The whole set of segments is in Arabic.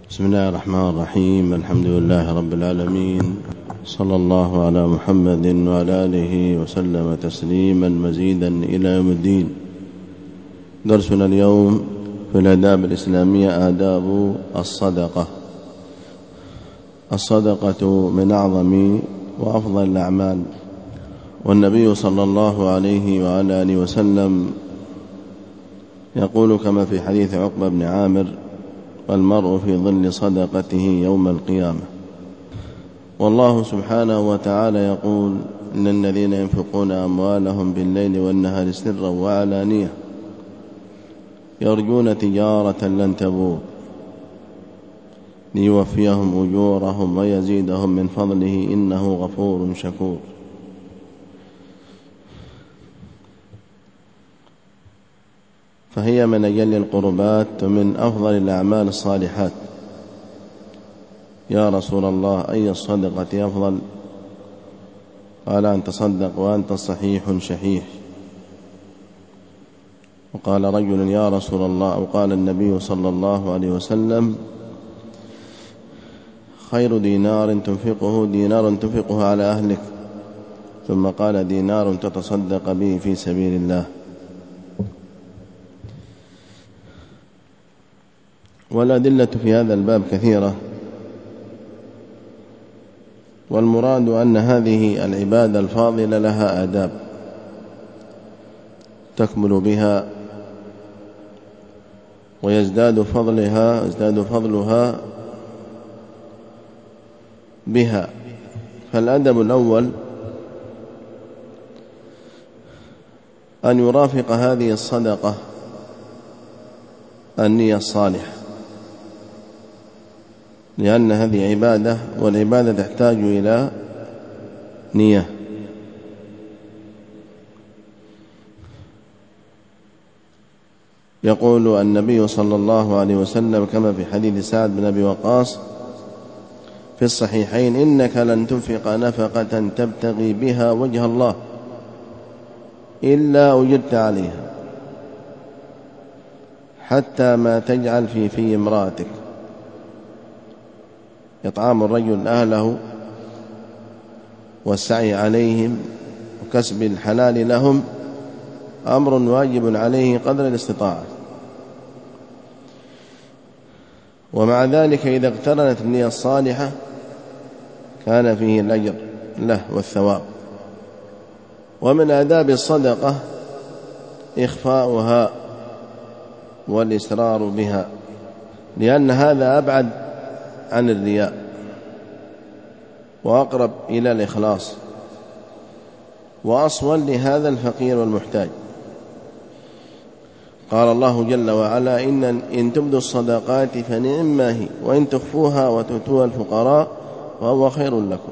بسم الله الرحمن الرحيم. الحمد لله رب العالمين، صلى الله على محمد وعلى آله وسلم تسليما مزيدا إلى يوم الدين. درسنا اليوم في الآداب الإسلامية آداب الصدقة. الصدقة من أعظم وأفضل الأعمال، والنبي صلى الله عليه وعلى آله وسلم يقول كما في حديث عقبة بن عامر: المرء في ظل صدقته يوم القيامة. والله سبحانه وتعالى يقول: إن الذين ينفقون أموالهم بالليل والنهار سرا وعلانية يرجون تجارة لن تبور ليوفيهم أجورهم ويزيدهم من فضله إنه غفور شكور. فهي من أجل القربات ومن أفضل الأعمال الصالحات. يا رسول الله، أي الصدقة أفضل؟ قال: أن تصدق وأنت صحيح شحيح. وقال رجل: يا رسول الله، أو قال النبي صلى الله عليه وسلم: خير دينار تنفقه على أهلك. ثم قال: دينار تتصدق به في سبيل الله. والأدلة في هذا الباب كثيرة، والمراد أن هذه العبادة الفاضلة لها آداب تكمل بها ويزداد فضلها بها. فالأدب الأول أن يرافق هذه الصدقة النية الصالحة، لأن هذه عبادة، والعبادة تحتاج إلى نية. يقول النبي صلى الله عليه وسلم كما في حديث سعد بن أبي وقاص في الصحيحين: إنك لن تنفق نفقة تبتغي بها وجه الله إلا أجرت عليها، حتى ما تجعل في امرأتك. إطعام الرجل أهله والسعي عليهم وكسب الحلال لهم أمر واجب عليه قدر الاستطاعة. ومع ذلك إذا اقترنت النية الصالحة كان فيه الأجر له والثواب. ومن آداب الصدقة إخفاؤها والإسرار بها، لأن هذا أبعد عن الرياء وأقرب إلى الإخلاص وأصون لهذا الفقير والمحتاج. قال الله جل وعلا: إن تبدوا الصدقات فنعما هي، وإن تخفوها وتؤتوها الفقراء فهو خير لكم.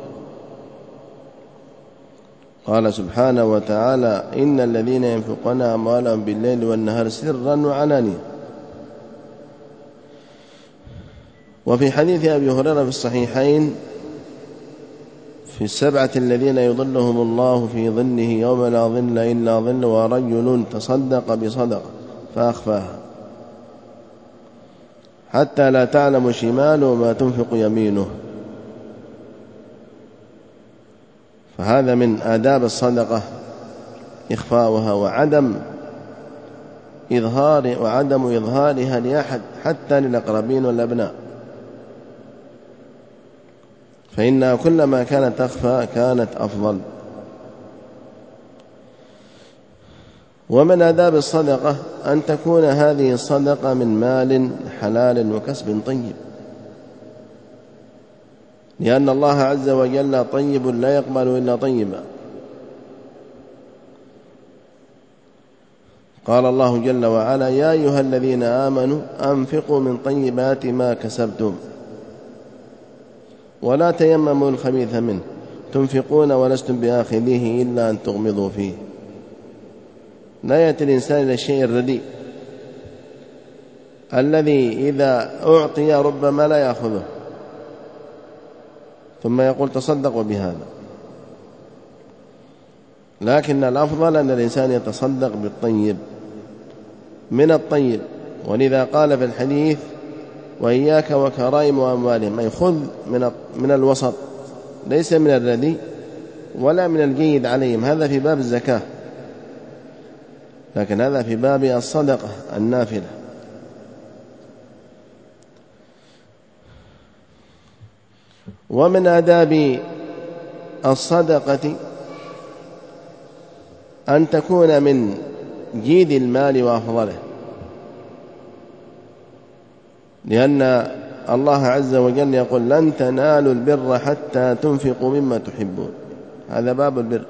قال سبحانه وتعالى: إن الذين ينفقون أموالهم بالليل والنهار سرا وعلانية. وفي حديث أبي هريرة في الصحيحين في 7 الذين يظلهم الله في ظله يوم لا ظل إلا ظل: ورجل تصدق بصدقة فأخفاها حتى لا تعلم شماله ما تنفق يمينه. فهذا من آداب الصدقة إخفاؤها وعدم إظهارها لأحد حتى للأقربين والأبناء، فإنها كلما كانت أخفى كانت أفضل. ومن آداب الصدقة أن تكون هذه الصدقة من مال حلال وكسب طيب، لأن الله عز وجل طيب لا يقبل إلا طيبا. قال الله جل وعلا: يا أيها الذين آمنوا أنفقوا من طيبات ما كسبتم ولا تيمموا الخبيث منه تنفقون ولستم بآخذيه إلا أن تغمضوا فيه. لا يأتي الإنسان إلى الشيء الرديء الذي إذا أعطي ربما لا يأخذه ثم يقول تصدقوا بهذا. لكن الأفضل أن الإنسان يتصدق بالطيب من الطيب. ولذا قال في الحديث: وإياك وكرائم أموالهم، أي خذ من الوسط، ليس من الردي ولا من الجيد عليهم. هذا في باب الزكاة، لكن هذا في باب الصدقة النافلة. ومن آداب الصدقة أن تكون من جيد المال وأفضله، لأن الله عز وجل يقول لن تنالوا البر حتى تنفقوا مما تحبون. هذا باب البر،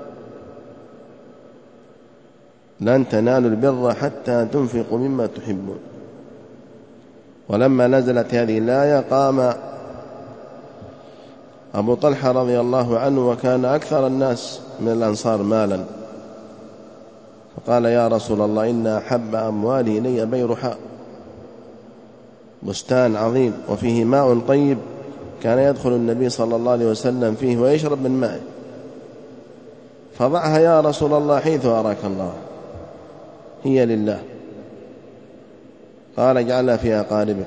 لن تنالوا البر حتى تنفقوا مما تحبون. ولما نزلت هذه الآية قام أبو طلحة رضي الله عنه وكان أكثر الناس من الأنصار مالا، فقال يا رسول الله إن أحب أموالي إلي بيرحاء، بستان عظيم وفيه ماء طيب، كان يدخل النبي صلى الله عليه وسلم فيه ويشرب من مائه، فضعها يا رسول الله حيث أراك الله، هي لله. قال اجعلها في أقاربك.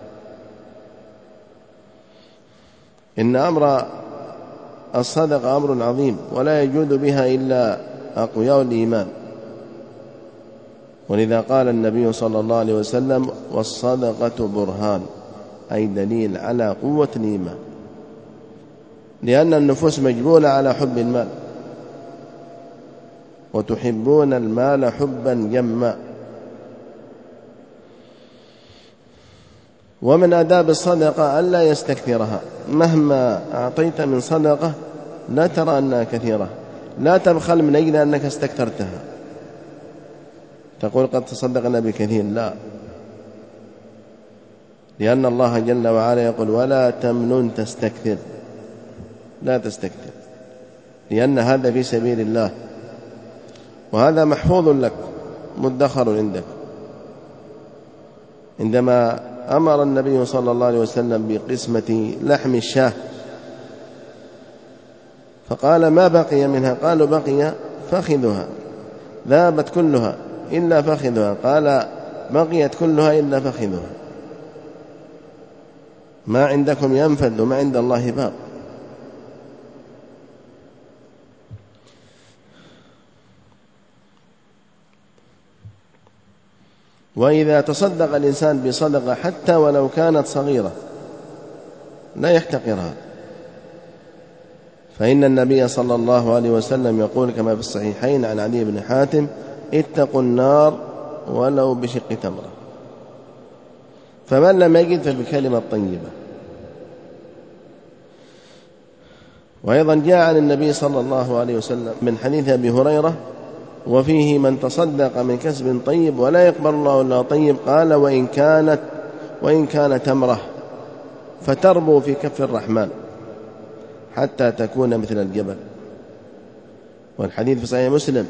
إن أمر الصدقة أمر عظيم، ولا يجود بها إلا أقوياء الإيمان، ولذا قال النبي صلى الله عليه وسلم والصدقة برهان، أي دليل على قوة الإيمان، لأن النفوس مجبولة على حب المال، وتحبون المال حبا جما. ومن آداب الصدقة ألا يستكثرها، مهما أعطيت من صدقة لا ترى أنها كثيرة، لا تبخل من أجل أنك استكثرتها تقول قد تصدقنا بكثير، لا، لأن الله جل وعلا يقول ولا تمنن تستكثر، لا تستكثر، لأن هذا في سبيل الله، وهذا محفوظ لك مدخر عندك. عندما أمر النبي صلى الله عليه وسلم بقسمة لحم الشاة فقال ما بقي منها؟ قالوا بقي فخذها، ذابت كلها إلا فخذها، قال بقيت كلها إلا فخذها، ما عندكم ينفد وما عند الله باق. وإذا تصدق الإنسان بصدقة حتى ولو كانت صغيرة لا يحتقرها، فإن النبي صلى الله عليه وسلم يقول كما في الصحيحين عن عدي بن حاتم اتقوا النار ولو بشق تمرة، فمن لم يجد فبكلمة طيبة. وأيضا جاء عن النبي صلى الله عليه وسلم من حديث أبي هريرة وفيه من تصدق من كسب طيب ولا يقبل الله إلا طيب، قال وإن كان تمرة فتربو في كف الرحمن حتى تكون مثل الجبل. والحديث في صحيح مسلم.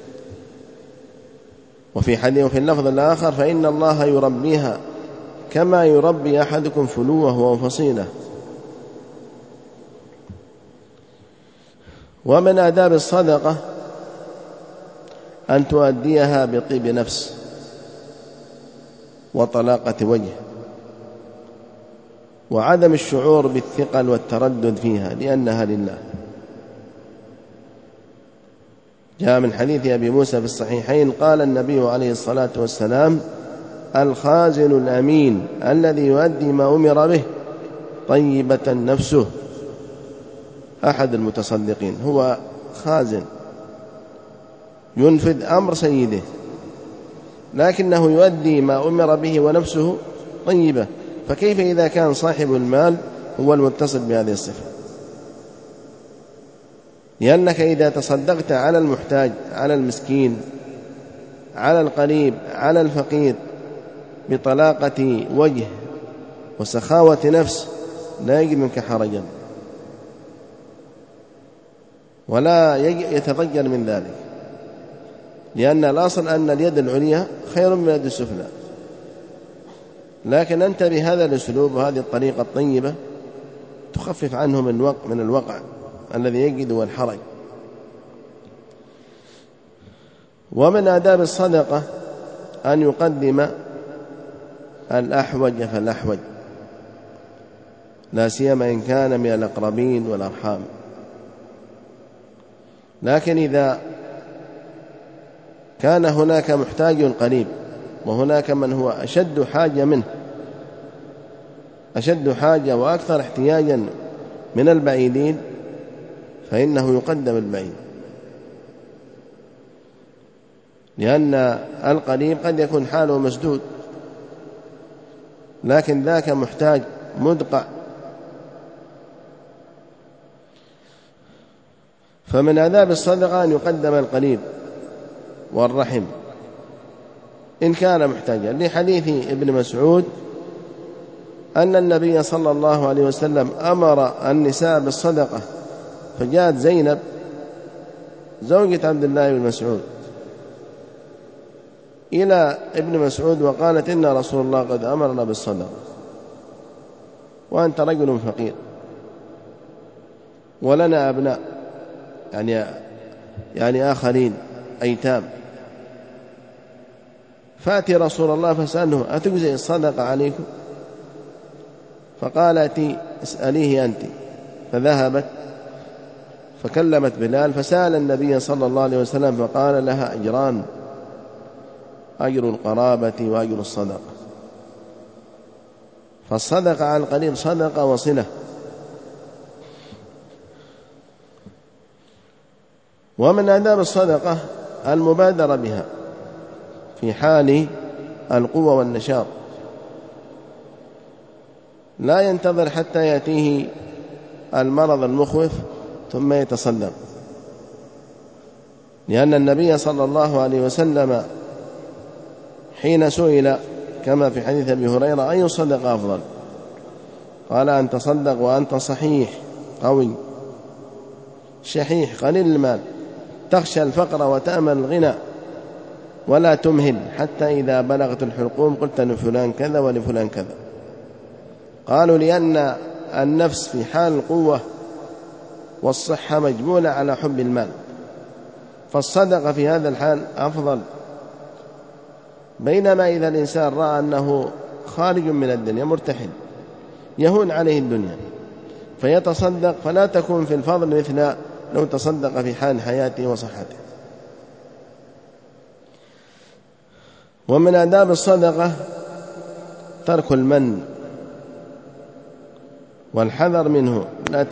وفي اللفظ الآخر فإن الله يربيها كما يربي أحدكم فلوه وفصيله. ومن آداب الصدقة أن تؤديها بطيب نفس وطلاقة وجه وعدم الشعور بالثقل والتردد فيها لأنها لله. جاء من حديث أبي موسى في الصحيحين قال النبي عليه الصلاة والسلام الخازن الأمين الذي يؤدي ما أمر به طيبة نفسه. أحد المتصدقين هو خازن ينفذ أمر سيده لكنه يؤدي ما أمر به ونفسه طيبة، فكيف إذا كان صاحب المال هو المتصل بهذه الصفة؟ لأنك إذا تصدقت على المحتاج، على المسكين، على القريب، على الفقير بطلاقة وجه وسخاوة نفس لا يجد منك حرجا ولا يتضجر من ذلك، لأن الأصل أن اليد العليا خير من اليد السفلى. لكن أنت بهذا الأسلوب وهذه الطريقة الطيبة تخفف عنه من الوقع الذي يجد والحرج. ومن آداب الصدقة أن يقدم الأحوج فالأحوج، لا سيما إن كان من الأقربين والأرحام. لكن إذا كان هناك محتاج قريب وهناك من هو أشد حاجة منه، أشد حاجة وأكثر احتياجا من البعيدين، فإنه يقدم البعيد، لأن القريب قد يكون حاله مسدود لكن ذاك محتاج مدقع. فمن آداب الصدقة أن يقدم القريب والرحم إن كان محتاجا، لحديث ابن مسعود أن النبي صلى الله عليه وسلم أمر النساء بالصدقة، فجاءت زينب زوجة عبد الله بن مسعود إلى ابن مسعود وقالت: إن رسول الله قد أمرنا بالصدقة وأنت رجل فقير ولنا أبناء، يعني آخرين أيتام، فأتي رسول الله فسأله: أتجزئ الصدقة عليكم؟ فقالت: اسأليه أنت. فذهبت فكلمت بلال فسأل النبي صلى الله عليه وسلم فقال لها: أجران، أجر القرابة وأجر الصدقة. فالصدقة على القريب صدقة وصلة. ومن آداب الصدقة المبادرة بها في حال القوة والنشاط، لا ينتظر حتى يأتيه المرض المخوف ثم يتصدق، لأن النبي صلى الله عليه وسلم حين سئل كما في حديث أبي هريرة: أي الصدقة أفضل؟ قال: أن تصدق وأنت صحيح قوي شحيح قليل المال، تخشى الفقر وتأمل الغنى، ولا تمهل حتى إذا بلغت الحلقوم قلت لفلان كذا ولفلان كذا. قالوا: لأن النفس في حال القوة والصحة مجبولة على حب المال، فالصدقة في هذا الحال أفضل. بينما إذا الإنسان رأى أنه خارج من الدنيا مرتحل يهون عليه الدنيا فيتصدق، فلا تكون في الفضل مثل لو تصدق في حال حياته وصحته. ومن آداب الصدقة ترك المن والحذر منه.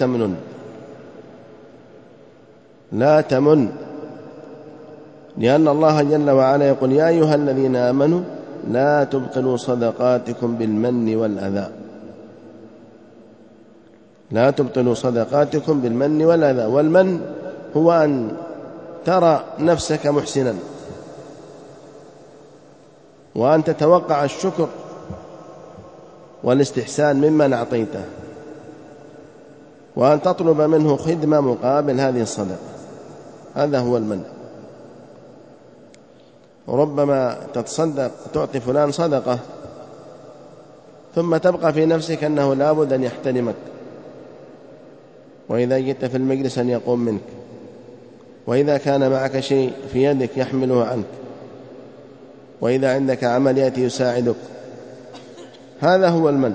لا تمن، لأن الله جل وعلا يقول: يا أيها الذين آمنوا لا تبطلوا صدقاتكم بالمن والأذى. لا تبطلوا صدقاتكم بالمن والأذى. والمن هو أن ترى نفسك محسنا وأن تتوقع الشكر والاستحسان ممن أعطيته، وأن تطلب منه خدمة مقابل هذه الصدقة. هذا هو المن. ربما تتصدق تعطي فلان صدقة ثم تبقى في نفسك أنه لابد أن يحترمك، وإذا جئت في المجلس أن يقوم منك، وإذا كان معك شيء في يدك يحمله عنك، وإذا عندك عمل يأتي يساعدك. هذا هو المن.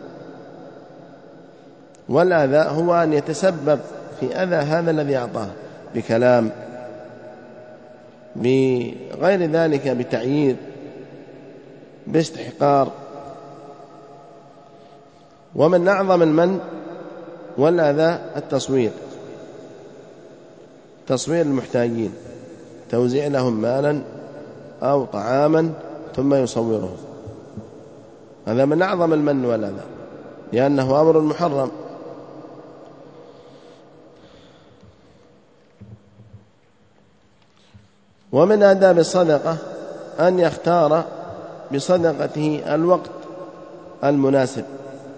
والأذى هو أن يتسبب في أذى هذا الذي أعطاه بكلام، بغير ذلك، بتعيير، باستحقار. ومن أعظم المن والأذى التصوير، تصوير المحتاجين، توزيع لهم مالا أو طعاما ثم يصورهم. هذا من أعظم المن والأذى، لأنه أمر محرم. ومن آداب الصدقة أن يختار بصدقته الوقت المناسب،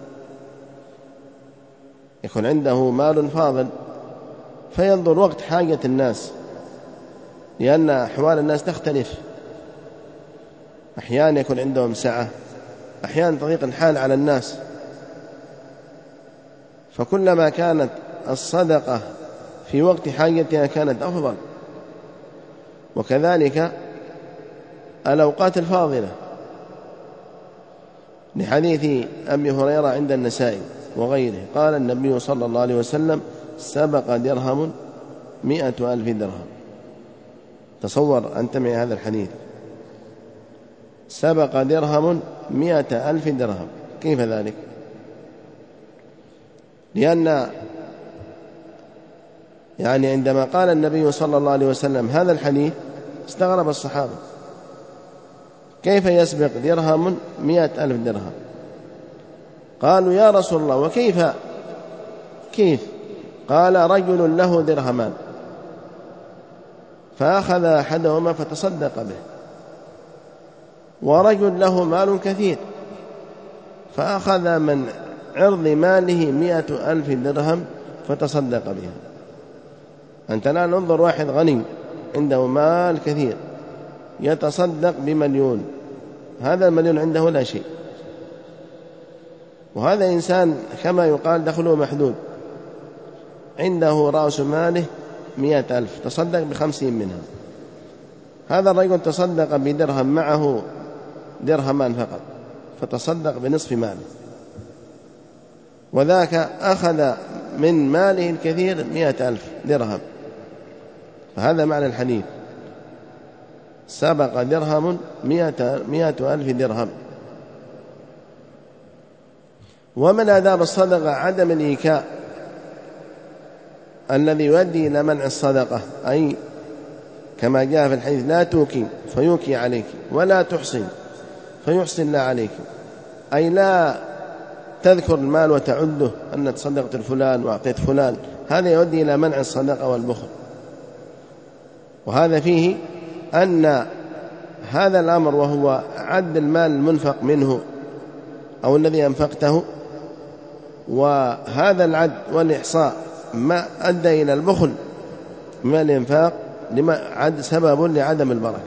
يكون عنده مال فاضل فينظر وقت حاجة الناس، لأن أحوال الناس تختلف، أحيانا يكون عندهم سعة، أحيانا تضيق الحال على الناس، فكلما كانت الصدقة في وقت حاجتها كانت أفضل. وكذلك الأوقات الفاضلة، لحديث أبي هريرة عند النسائي وغيره. قال النبي صلى الله عليه وسلم: سبق درهم 100,000 درهم. تصور أنت معي هذا الحديث، سبق درهم 100,000 درهم، كيف ذلك؟ لأن عندما قال النبي صلى الله عليه وسلم هذا الحديث استغرب الصحابة، كيف يسبق درهم 100,000 درهم؟ قالوا: يا رسول الله، وكيف؟ كيف؟ قال: رجل له درهمان فأخذ أحدهما فتصدق به، ورجل له مال كثير فأخذ من عرض ماله 100,000 درهم فتصدق بها. أنت الآن انظر، واحد غني عنده مال كثير يتصدق ب1,000,000، هذا 1,000,000 عنده لا شيء، وهذا إنسان كما يقال دخله محدود، عنده رأس ماله 100,000 تصدق ب50 منها. هذا الرجل تصدق بدرهم، معه درهمان فقط، فتصدق بنصف ماله، وذاك أخذ من ماله الكثير 100,000 درهم. فهذا معنى الحديث، سبق درهم 100,000 درهم. ومن آداب الصدقة عدم الإيكاء الذي يؤدي إلى منع الصدقة، أي كما جاء في الحديث: لا توكي فيوكي عليك، ولا تحصي فيحصي الله عليك، أي لا تذكر المال وتعده أن تصدقت الفلان وأعطيت فلان، هذا يؤدي إلى منع الصدقة والبخل. وهذا فيه أن هذا الأمر، وهو عد المال المنفق منه أو الذي أنفقته، وهذا العد والإحصاء ما أدى إلى البخل من الإنفاق، لما عد سبب لعدم البركة.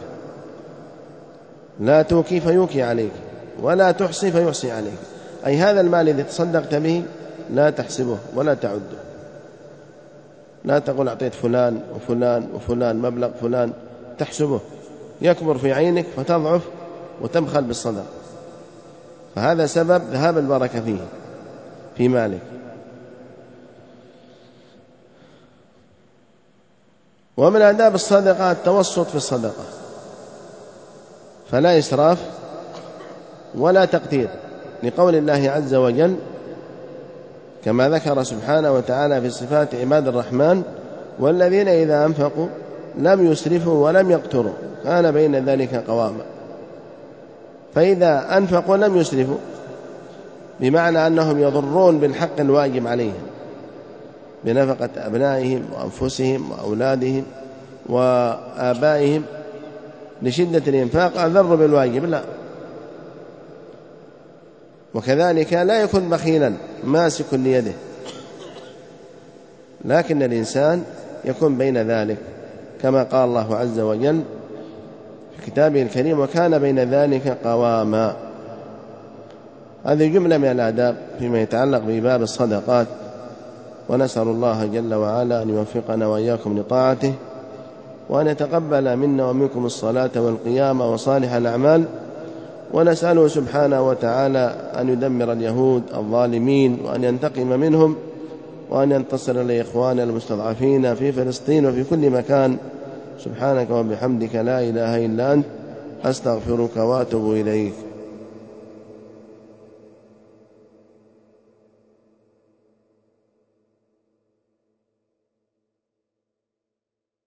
لا توكي فيوكي عليك، ولا تحصي فيحصي عليك، أي هذا المال الذي تصدقت به لا تحسبه ولا تعده، لا تقول أعطيت فلان وفلان وفلان مبلغ فلان، تحسبه يكبر في عينك فتضعف وتبخل بالصدقة، فهذا سبب ذهاب البركة فيه في مالك. ومن آداب الصدقة التوسط في الصدقة، فلا إسراف ولا تقتير، لقول الله عز وجل كما ذكر سبحانه وتعالى في صفات عباد الرحمن: والذين إذا أنفقوا لم يسرفوا ولم يقتروا كان بين ذلك قواما. فإذا أنفقوا لم يسرفوا بمعنى أنهم يضرون بالحق الواجب عليهم بنفقة أبنائهم وأنفسهم وأولادهم وآبائهم لشدة الإنفاق، أضر بالواجب، لا. وكذلك لا يكون بخيلا ماسك ليده، لكن الإنسان يكون بين ذلك كما قال الله عز وجل في كتابه الكريم: وكان بين ذلك قواما. هذه جملة من الآداب فيما يتعلق بباب الصدقات، ونسأل الله جل وعلا أن يوفقنا وإياكم لطاعته، وأن يتقبل منا ومنكم الصلاة والقيام وصالح الأعمال، ونسأله سبحانه وتعالى أن يدمر اليهود الظالمين، وأن ينتقم منهم، وأن ينتصر لإخواننا المستضعفين في فلسطين وفي كل مكان. سبحانك وبحمدك لا إله إلا أنت، أستغفرك وأتوب إليك.